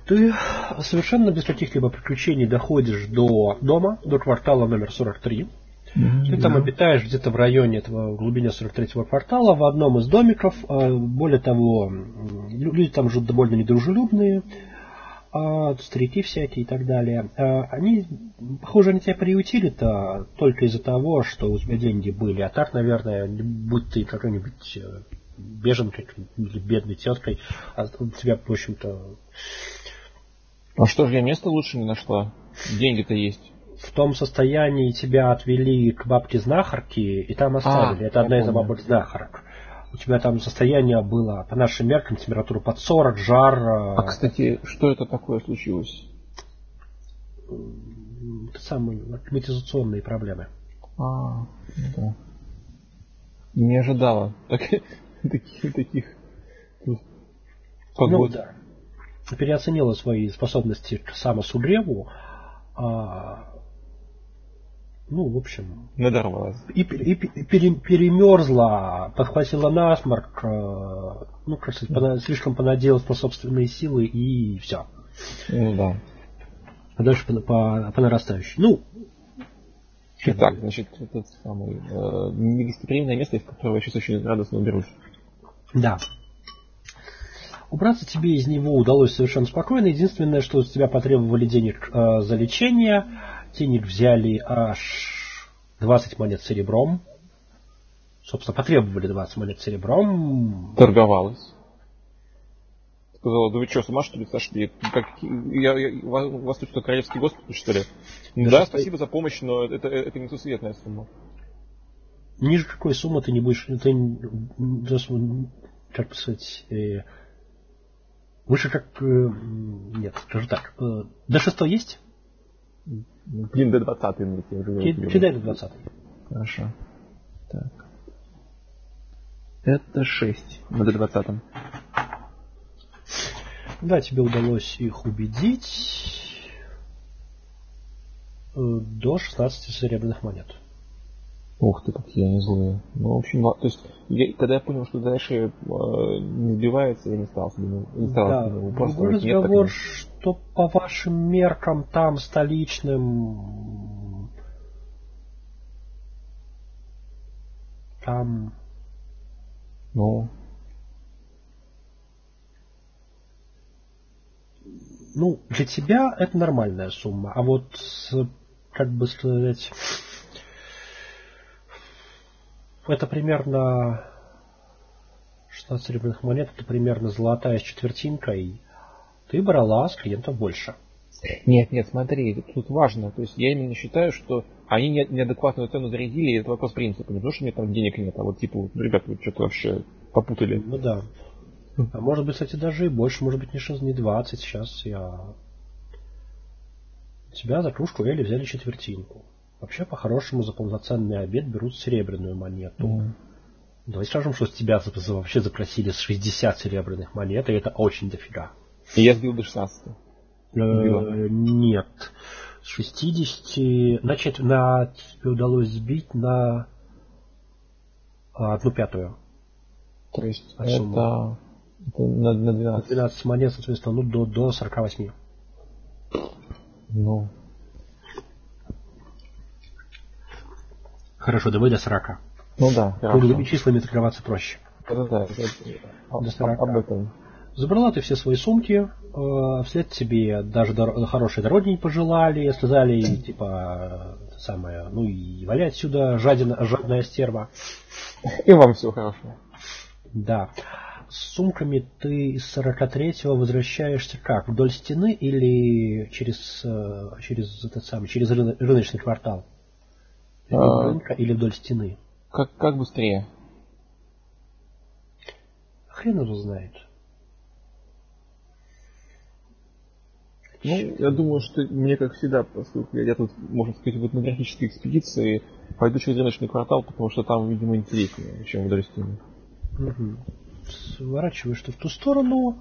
Ты совершенно без каких-либо приключений доходишь до дома, до квартала номер 43. Ты там обитаешь где-то в районе этого, в глубине 43-го квартала, в одном из домиков. Более того, люди там живут довольно недружелюбные, старики всякие и так далее. Они, похоже, они тебя приютили-то только из-за того, что у тебя деньги были. А так, наверное, будь ты какой-нибудь беженкой или бедной теткой, у тебя, в общем-то... А что же, я место лучше не нашла? Деньги-то есть. В том состоянии тебя отвели к бабке-знахарке и там оставили. Это одна из бабок-знахарок. У тебя там состояние было, по нашим меркам, температура под 40, жар. А, кстати, что это такое случилось? Это самые акклиматизационные проблемы. Да. Не ожидала таких погод. Да. Переоценила свои способности к самосугреву. В общем... Надорвалась. И перемерзла, подхватила насморк, слишком понадеялась на собственные силы и все. Да. А дальше по нарастающей. Итак, значит, это самое негостеприимное место, из которого я сейчас очень радостно уберусь. Да. Убраться тебе из него удалось совершенно спокойно. Единственное, что с тебя потребовали денег за лечение. Денег взяли аж 20 монет серебром. Собственно, потребовали 20 монет серебром. Торговалась. Сказала, да вы что, с ума что ли сошли? У вас тут что, королевский госпиталь, что ли? Да, спасибо за помощь, но это несусветная сумма. Ниже какой суммы ты не будешь... как сказать... выше как... нет, скажу так. До 6 есть? Блин, до 20 мне кидай до 20. Хорошо. Так. Это 6. До 20. Да, тебе удалось их убедить до 16 серебряных монет. Ух ты, какие они злые. В общем, то есть, когда я понял, что дальше не сбивается, я не стал другой разговор, что по вашим меркам там столичным там для тебя это нормальная сумма, а вот, как бы сказать, это примерно 16 серебряных монет, это примерно золотая с четвертинкой. Ты брала с клиентов больше. Нет, смотри, тут важно. То есть я именно считаю, что они неадекватную цену зарядили, и это вопрос принципа. Не потому, что у меня там денег нет, а вот типа, ребята, вы что-то вообще попутали. Да. А может быть, кстати, даже и больше, может быть, не 20. Сейчас я... Тебя за кружку Эли взяли четвертинку. Вообще, по-хорошему, за полноценный обед берут серебряную монету. Давай скажем, что с тебя вообще запросили 60 серебряных монет, и это очень дофига. И я сбил до 16. Нет. С 60... Значит, тебе удалось сбить на 1/5. То есть это на 12. 12 монет, соответственно, до 48. Хорошо, давай до 40. Да, хорошо. Круглыми числами торговаться проще. Да. До 40. Об этом. Забрала ты все свои сумки, вслед тебе даже хорошей дороги не пожелали, сказали, типа, и валяй отсюда, жадная стерва. И вам всего хорошего. Да. С сумками ты из 43-го возвращаешься как? Вдоль стены или через рыночный квартал? Вдоль рынка или вдоль стены? Как быстрее? Хрен его знает. Я думаю, что мне, как всегда, поскольку я тут, можно сказать, в этнографической экспедиции, пойду через рыночный квартал, потому что там, видимо, интереснее, чем вдоль стены. Угу. Сворачиваешь ты в ту сторону,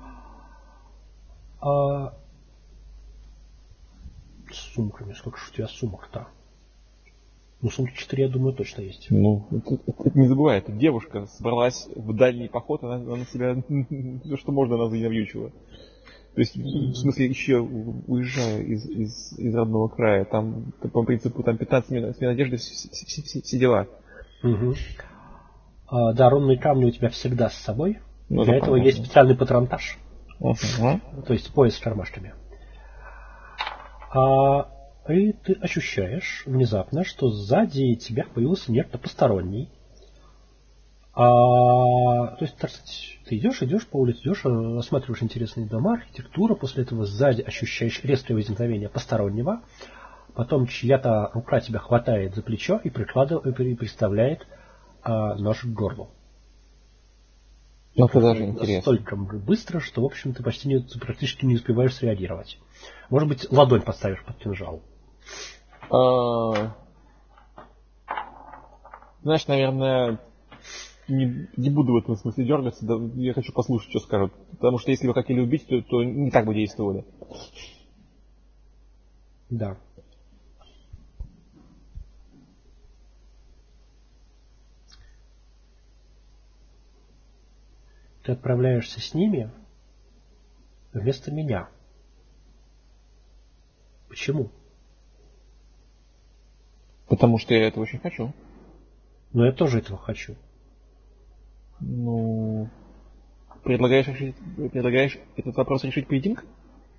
с сумками. Сколько же у тебя сумок-то? Сумки 4, я думаю, точно есть. Это не забывай, эта девушка собралась в дальний поход, она на себя все, что можно, она занавьючила. То есть, в смысле, еще уезжая из родного края, там, по принципу, там 15 минут смен одежды, все дела. Угу. Да, рунные камни у тебя всегда с собой. Ну, Для этого есть специальный патронтаж. То есть пояс с кармашками. И ты ощущаешь внезапно, что сзади тебя появился некто посторонний. То есть, так сказать, ты идешь по улице, осматриваешь интересные дома, архитектура, после этого сзади ощущаешь резкое возникновение постороннего, потом чья-то рука тебя хватает за плечо и приставляет нож к горлу. Это даже интересно. Настолько быстро, что, в общем, ты практически не успеваешь среагировать. Может быть, ладонь подставишь под кинжал. Знаешь, наверное, не буду в этом смысле дергаться, да, я хочу послушать, что скажут. Потому что если вы хотели убить, то не так бы действовали. Да. Ты отправляешься с ними вместо меня. Почему? Потому что я этого очень хочу. Но я тоже этого хочу. Ну, предлагаешь этот вопрос решить поединком?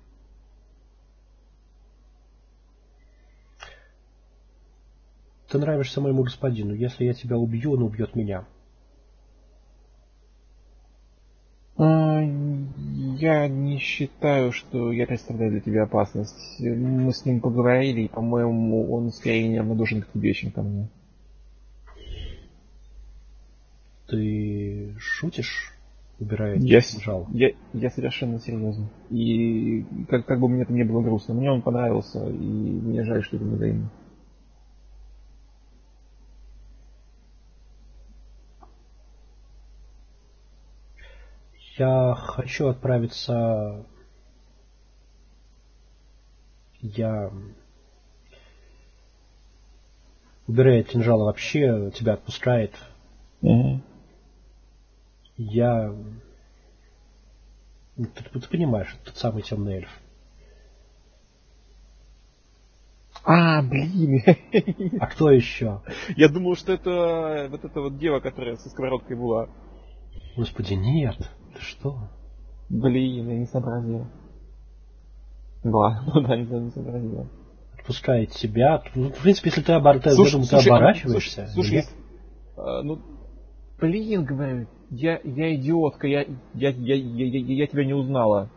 Ты нравишься моему господину. Если я тебя убью, он убьет меня. Я не считаю, что я представляю для тебя опасность. Мы с ним поговорили, и, по-моему, он скорее неравнодушен к тебе, чем ко мне. Ты шутишь, убирая кинжал? Я совершенно серьезно. И как бы мне это не было грустно. Мне он понравился, и мне жаль, что это не взаимно. Я хочу отправиться... Убирая кинжал вообще, тебя отпускает. Угу. Ты понимаешь, это тот самый темный эльф. Блин. А кто еще? Я думал, что это вот дева, которая со сковородкой была. Господи, нет. Ты что? Блин, я не сообразил. Да, не сообразил. Отпускает тебя. Ну, в принципе, если ты оборачиваешься... Слушай, блин, говорю, я идиотка, я тебя не узнала.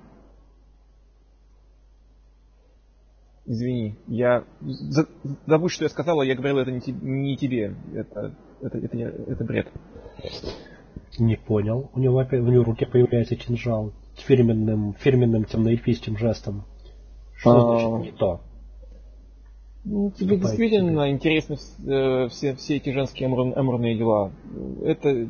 Извини, забудь, что я сказала, я говорил это не тебе. Это бред. Не понял. У него в руке появляется кинжал с фирменным темноэльфийским жестом. Что значит не то? Тебе действительно интересны все эти женские амурные дела. Это...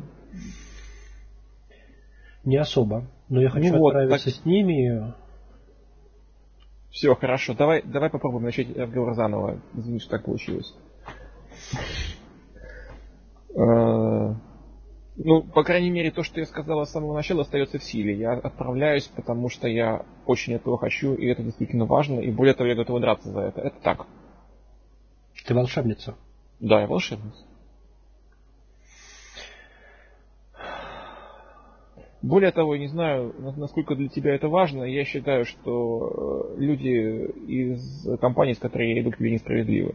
Не особо. Но я хочу отправиться с ними. Все, хорошо. Давай попробуем начать разговор заново. Извини, что так получилось. По крайней мере, то, что я сказала с самого начала, остается в силе. Я отправляюсь, потому что я очень этого хочу, и это действительно важно, и более того, я готов драться за это. Это так. Ты волшебница? Да, я волшебница. Более того, не знаю, насколько для тебя это важно, я считаю, что люди из компании, с которой я иду, к тебе несправедливы.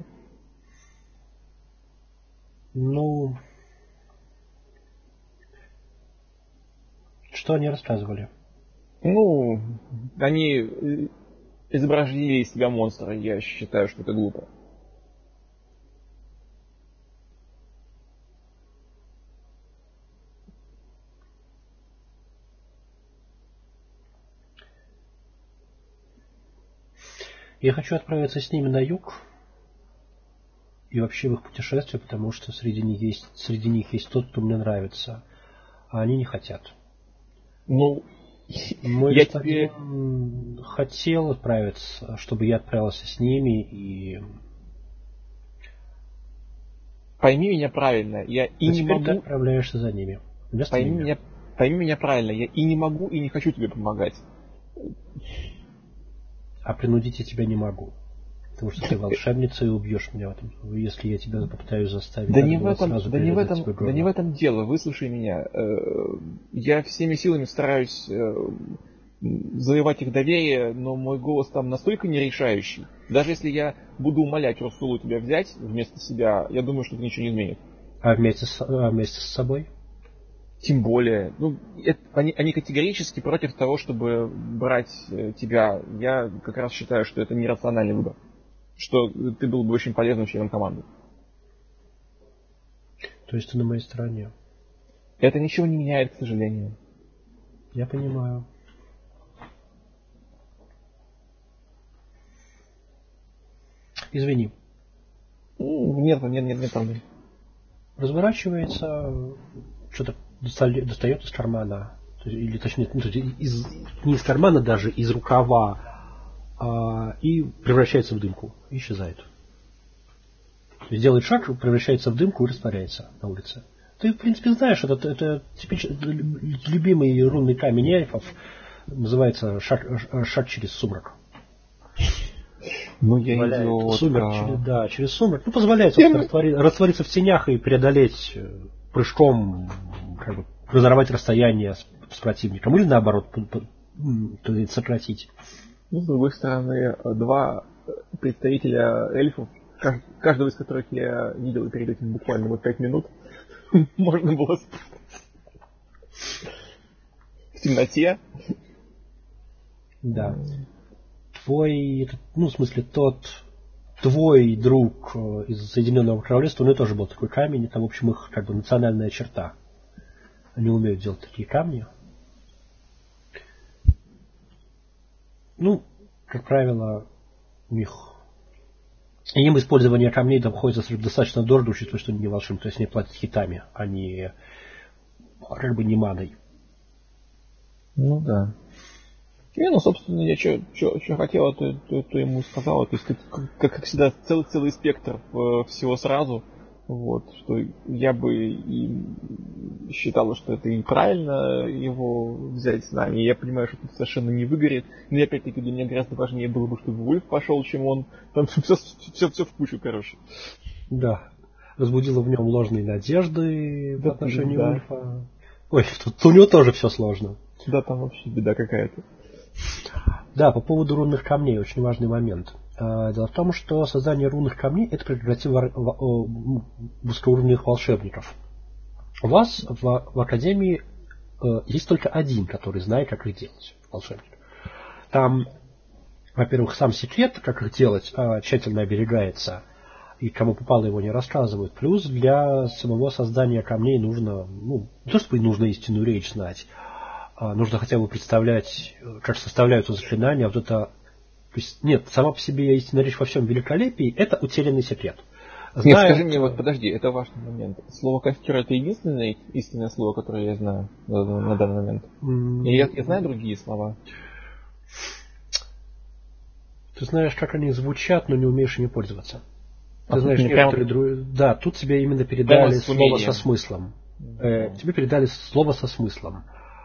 Что они рассказывали? Они изобразили из себя монстра, я считаю, что это глупо. Я хочу отправиться с ними на юг и вообще в их путешествие, потому что среди них есть тот, кто мне нравится, а они не хотят. Мой господин хотел отправиться, чтобы я отправился с ними и... Пойми меня правильно, я и не могу... ты отправляешься за ними. Пойми меня правильно, я и не могу, и не хочу тебе помогать. а принудить я тебя не могу. Потому что ты волшебница и убьешь меня в этом. Если я тебя попытаюсь заставить... Да не в этом дело. Выслушай меня. Я всеми силами стараюсь завоевать их доверие, но мой голос там настолько нерешающий. Даже если я буду умолять Урсулу тебя взять вместо себя, я думаю, что это ничего не изменит. А вместе с собой? Тем более. Они категорически против того, чтобы брать тебя. Я как раз считаю, что это нерациональный выбор. Что ты был бы очень полезным членом команды. То есть ты на моей стороне? Это ничего не меняет, к сожалению. Я понимаю. Извини. Нет проблем. Разворачивается, что-то достает из кармана, или точнее, не из кармана даже, из рукава, и превращается в дымку, и исчезает. То есть делает шаг, превращается в дымку и растворяется на улице. Ты, в принципе, знаешь, это любимый рунный камень эльфов, называется шаг через сумрак. Ну, я идиот. Сумрак, через сумрак. Позволяет раствориться в тенях и преодолеть прыжком, разорвать расстояние с противником. Или наоборот, сократить. С другой стороны, два представителя эльфов, каждого из которых я видел перед этим буквально 5 минут, можно было в темноте. Да. Твой друг из Соединенного Королевства, у него тоже был такой камень, и там, в общем, их национальная черта. Они умеют делать такие камни. Как правило, у них... Им использование камней обходится достаточно дорого, учитывая, что они не волшебники, то есть они платят хитами, а не маной. Ну да. Собственно, я что хотел, то ему сказал. То есть, как всегда, целый спектр всего сразу. Что я бы и считала, что это и правильно его взять с нами. И я понимаю, что это совершенно не выгорит. Но опять-таки для меня гораздо важнее было бы, чтобы Вульф пошел, чем он. Там все в кучу, короче. Да. Разбудила в нем ложные надежды в отношении Вульфа. Ой, тут у него тоже все сложно. Да, там вообще беда какая-то. Да, по поводу рунных камней, очень важный момент. Дело в том, что создание рунных камней – это прерогатива высокоуровневых волшебников. У вас в Академии есть только один, который знает, как их делать, волшебник. Там, во-первых, сам секрет, как их делать, тщательно оберегается, и кому попало его не рассказывают. Плюс для самого создания камней нужно, не то чтобы нужно истинную речь знать, нужно хотя бы представлять, как составляются заклинания. То есть, нет, сама по себе истинная речь во всем великолепии – это утерянный секрет. Нет, скажи мне, подожди, это важный момент. Слово костер – это единственное истинное слово, которое я знаю на данный момент? Я знаю другие слова. Ты знаешь, как они звучат, но не умеешь ими пользоваться. Ты знаешь, некоторые Да, тут тебе именно передали слово со смыслом. Тебе передали слово со смыслом.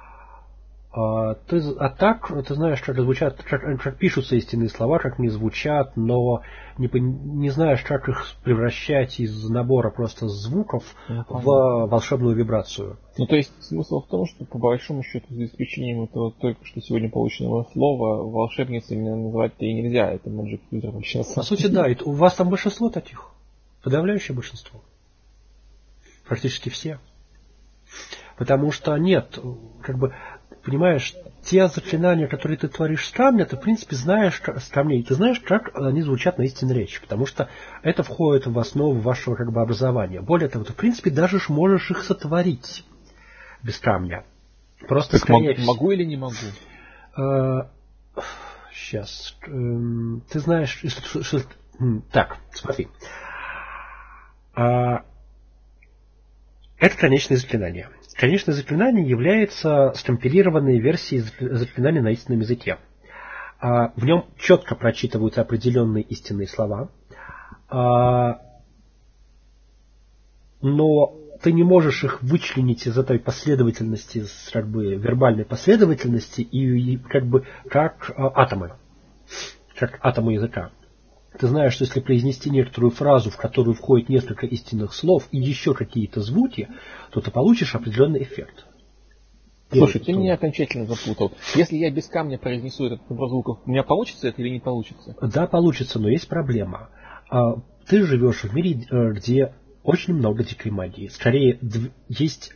Так, ты знаешь, как звучат, как пишутся истинные слова, как они звучат, но не знаешь, как их превращать из набора просто звуков в волшебную вибрацию. То есть смысл в том, что по большому счету, за исключением этого только что сегодня полученного слова, волшебницей называть-то и нельзя, это Magic User вообще. По сути, да, и у вас там большинство таких, подавляющее большинство, практически все. Потому что нет, понимаешь, те заклинания, которые ты творишь с камня, ты, в принципе, знаешь с камней. Ты знаешь, как они звучат на истинной речи. Потому что это входит в основу вашего образования. Более того, ты, в принципе, даже можешь их сотворить без камня. Просто могу или не могу? Сейчас. Ты знаешь, Так, смотри. Это конечное заклинание. Конечное заклинание является скомпилированной версией заклинания на истинном языке. В нем четко прочитываются определенные истинные слова, но ты не можешь их вычленить из этой последовательности, вербальной последовательности, и как атомы. как атомы языка. Ты знаешь, что если произнести некоторую фразу, в которую входит несколько истинных слов и еще какие-то звуки, то ты получишь определенный эффект. Слушай, ты меня окончательно запутал. Если я без камня произнесу этот набор звуков, у меня получится это или не получится? Да, получится, но есть проблема. Ты живешь в мире, где очень много дикой магии. Скорее, есть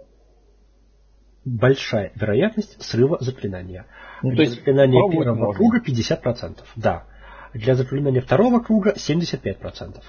большая вероятность срыва заклинания. Ну, Для заклинания первого можно. круга 50%. Да. Для заклинания второго круга 75%.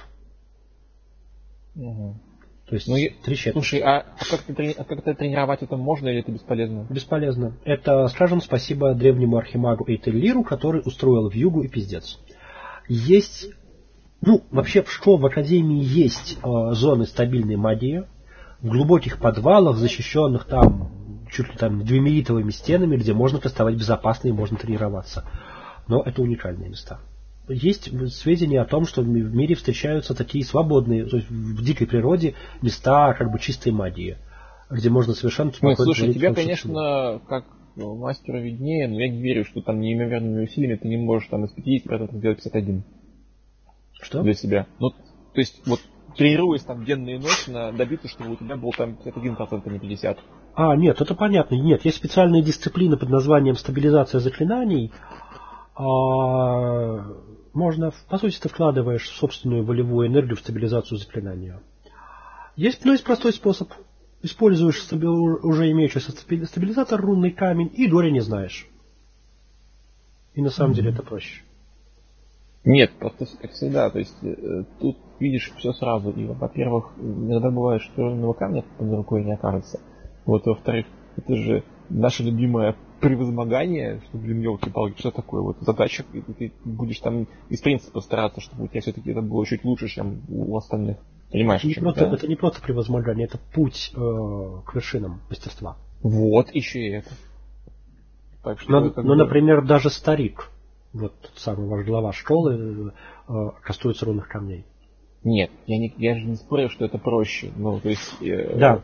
Угу. То есть 3/4. Слушай, а как-то тренировать это можно или это бесполезно? Бесполезно. Это, скажем, спасибо древнему архимагу Эйтеллиру, который устроил вьюгу и пиздец. Есть, вообще в академии есть зоны стабильной магии, в глубоких подвалах, защищенных чуть ли 2-миллитовыми стенами, где можно доставать безопасно и можно тренироваться. Но это уникальные места. Есть сведения о том, что в мире встречаются такие свободные, то есть в дикой природе места чистой магии, где можно совершенно спокойно... Слушай, тебя, конечно, как мастеру виднее, но я не верю, что там неимоверными усилиями ты не можешь из 50% сделать 51. Что? Для себя. То есть, тренируясь денно и ночно, добиться, чтобы у тебя был 51%, а не 50%. Нет, это понятно. Нет, есть специальная дисциплина под названием стабилизация заклинаний. Можно, по сути, ты вкладываешь собственную волевую энергию в стабилизацию заклинания. Есть простой способ. Используешь уже имеющийся стабилизатор, рунный камень, и горя не знаешь. И на самом деле это проще. Нет, просто как всегда, то есть тут видишь все сразу. И, во-первых, иногда бывает, что рунного камня под рукой не окажется. Во-вторых, это же наше любимое превозмогание, что, елки-палки, что такое задача, и ты будешь из принципа стараться, чтобы у тебя все-таки это было чуть лучше, чем у остальных. Понимаешь, это не просто превозмогание, это путь к вершинам мастерства. Вот, еще и это. Так что, например, даже старик, тот самый ваш глава школы, кастуется рунных камней. Нет, я же не спорю, что это проще. Да.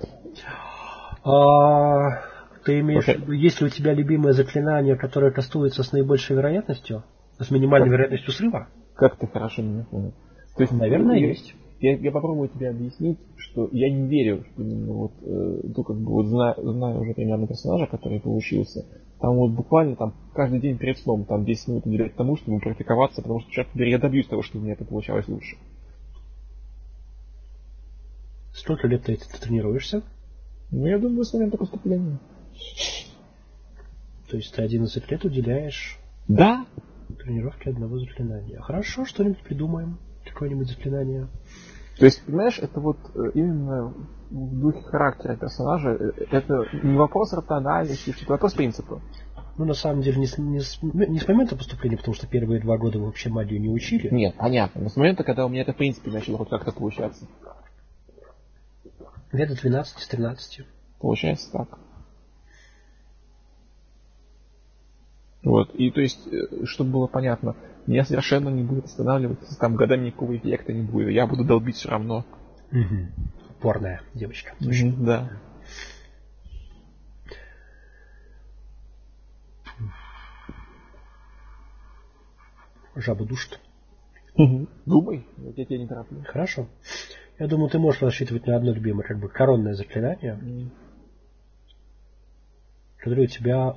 Ты имеешь в виду, есть ли у тебя любимое заклинание, которое кастуется с наибольшей вероятностью? С минимальной вероятностью срыва? Как ты хорошо меня понял. То есть, наверное, есть. Я попробую тебе объяснить, что я не верю, что знаю уже примерно персонажа, который получился. Там буквально каждый день перед сном 10 минут уделять тому, чтобы практиковаться, потому что, черт побери, я добьюсь того, чтобы у меня это получалось лучше. Сколько лет ты тренируешься? Я думаю, с момента поступления. То есть ты 11 лет уделяешь тренировке одного заклинания. Хорошо, что-нибудь придумаем. Какое-нибудь заклинание. То есть, понимаешь, это именно в духе характера персонажа, это не вопрос рациональности, это вопрос принципа. На самом деле, не с момента поступления, потому что первые 2 года вы вообще магию не учили. Нет, понятно. Но с момента, когда у меня это в принципе начало хоть как-то получаться. Лет 12-13. Получается так. И то есть, чтобы было понятно, меня совершенно не будет останавливать, если годами никакого эффекта не будет. Я буду долбить все равно. Упорная девочка. Да. Жаба душит. Думай, я тебя не тороплю. Хорошо. Я думаю, ты можешь рассчитывать на одно любимое, коронное заклинание, которое у тебя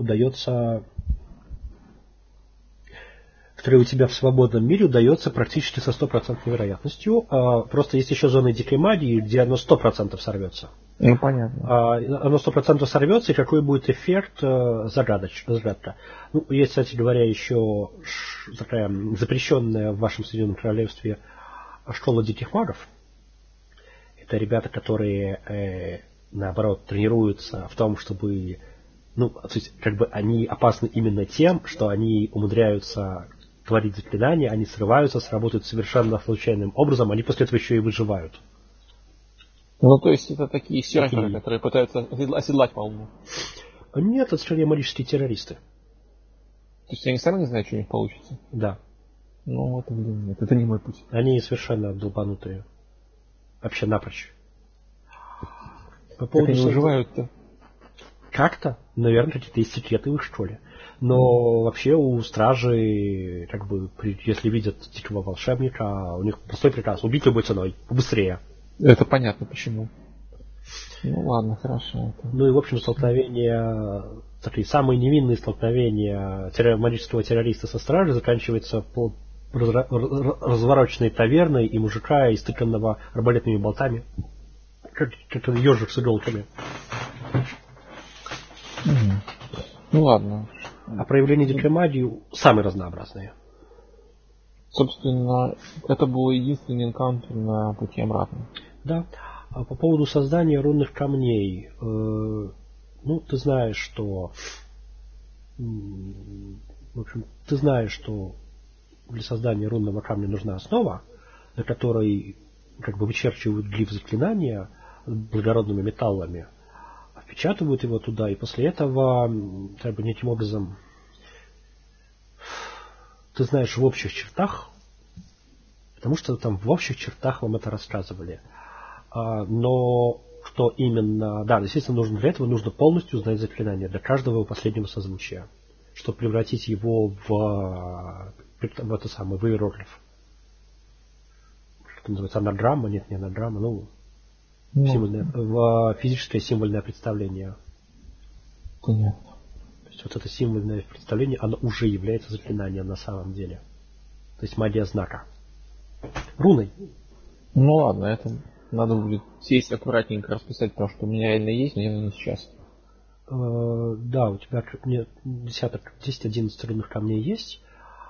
в свободном мире удается практически со 100% вероятностью. Просто есть еще зоны дикой магии, где оно 100% сорвется. Понятно. Оно 100% сорвется, и какой будет эффект, загадка. Есть, кстати говоря, еще такая запрещенная в вашем Соединенном Королевстве школа диких магов. Это ребята, которые, наоборот, тренируются в том, чтобы... то есть, они опасны именно тем, что они умудряются творить заклинания, они срываются, сработают совершенно случайным образом, они после этого еще и выживают. То есть, это такие серферы, которые пытаются оседлать волну? Нет, это скорее магические террористы. То есть, они сами не знают, что у них получится? Да. Это не мой путь. Они совершенно долбанутые. Вообще напрочь. Как они выживают-то? как-то, наверное, какие-то есть секреты в их школе. Но вообще у стражей, как бы, если видят дикого волшебника, у них простой приказ: убить любой ценой, побыстрее. Это понятно почему. Ну ладно, хорошо. Ну и в общем столкновение, такие самые невинные столкновения магического террориста со стражей заканчиваются по развороченной таверной и мужика, истыканного арбалетными болтами. Как ежик с иголками. Ну ладно. А проявления дикой магии самые разнообразные. Собственно, это был единственный энкаунтер на пути обратно. Да. А по поводу создания рунных камней. Ну, ты знаешь, что... В общем, ты знаешь, что для создания рунного камня нужна основа, на которой как бы вычерчивают глиф заклинания благородными металлами, впечатывают его туда, и после этого как бы неким образом ты знаешь в общих чертах, потому что там в общих чертах вам это рассказывали. Но что именно... Да, естественно, нужно для этого нужно полностью знать заклинание для каждого его последнего созвучия, чтобы превратить его в это самое, в иероглиф. Что называется, анаграмма? Нет, не анаграмма, символьное, в физическое символьное представление. Понятно. То есть вот это символьное представление, оно уже является заклинанием на самом деле. То есть магия знака. Руной. Ну ладно, это надо будет сесть аккуратненько расписать, потому что у меня реально есть, но не сейчас. Да, у тебя десяток, 10-11 рунных камней есть.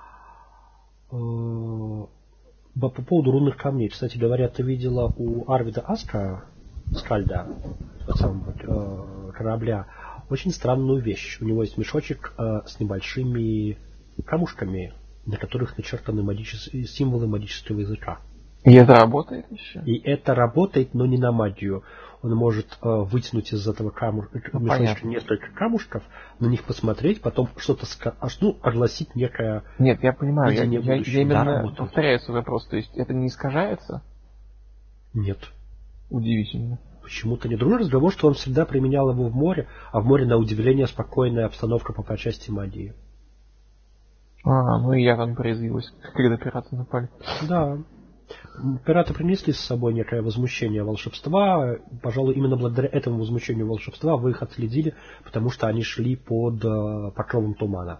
По поводу рунных камней, кстати говоря, ты видела у Арвида Скальда, корабля, очень странную вещь. У него есть мешочек с небольшими камушками, на которых начертаны символы магического языка. И это работает еще? И это работает, но не на магию. Он может вытянуть из этого мешочка несколько камушков, на них посмотреть, потом что-то огласить некое... Нет, я понимаю, я именно да, повторяю свой вопрос. То есть это не искажается? Нет. Удивительно. Почему-то не. Другой разговор, что он всегда применял его в море, а в море, на удивление, спокойная обстановка по части магии. Ну и я там произвелась, когда пираты напали. Да. Пираты принесли с собой некое возмущение волшебства. Пожалуй, именно благодаря этому возмущению волшебства вы их отследили, потому что они шли под покровом тумана.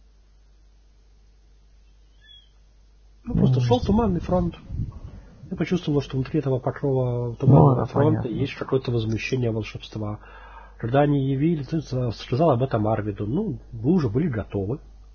Просто шел туманный фронт. Я почувствовал, что внутри этого покрова туманного фронта есть какое-то возмущение волшебства. Когда они явились, ты сказал об этом Арвиду. Вы уже были готовы.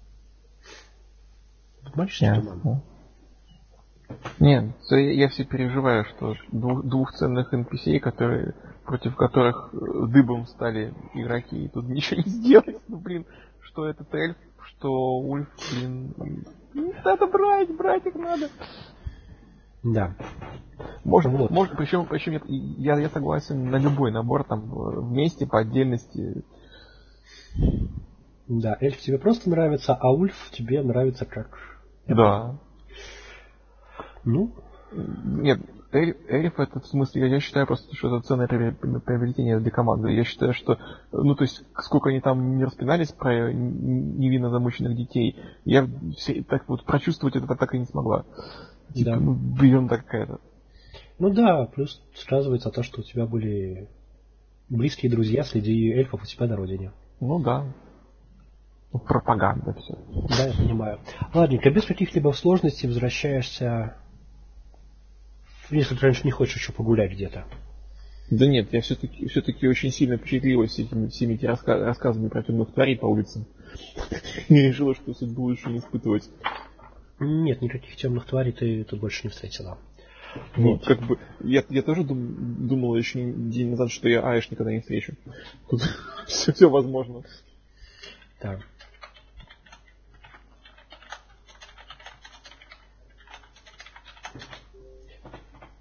Магический туман. Нет, я все переживаю, что двух ценных NPC, против которых дыбом стали игроки, и тут ничего не сделать. Что этот эльф, что Ульф, надо брать их надо. Да. Можно, причем я согласен на любой набор, там, вместе, по отдельности. Да, эльф тебе просто нравится, а Ульф тебе нравится как... Да. Нет, эльф это в смысле, я считаю просто, что это ценное приобретение для команды. Я считаю, что, то есть, сколько они там не распинались про невинно замученных детей, я так вот прочувствовать это так и не смогла. Да. Ерунда какая-то. Да, плюс сказывается то, что у тебя были близкие друзья среди эльфов у тебя на родине. Да. Пропаганда все. Да, я понимаю. Ладненько, без каких-либо сложностей возвращаешься. Если ты раньше не хочешь еще погулять где-то. Да нет, я все-таки очень сильно впечатлилась всеми этими рассказами про темных тварей по улицам. Я решила, что судьбу лучше не испытывать. Нет, никаких темных тварей ты тут больше не встретила. Я тоже думал еще день назад, что я Аэш никогда не встречу. Тут все возможно. Так.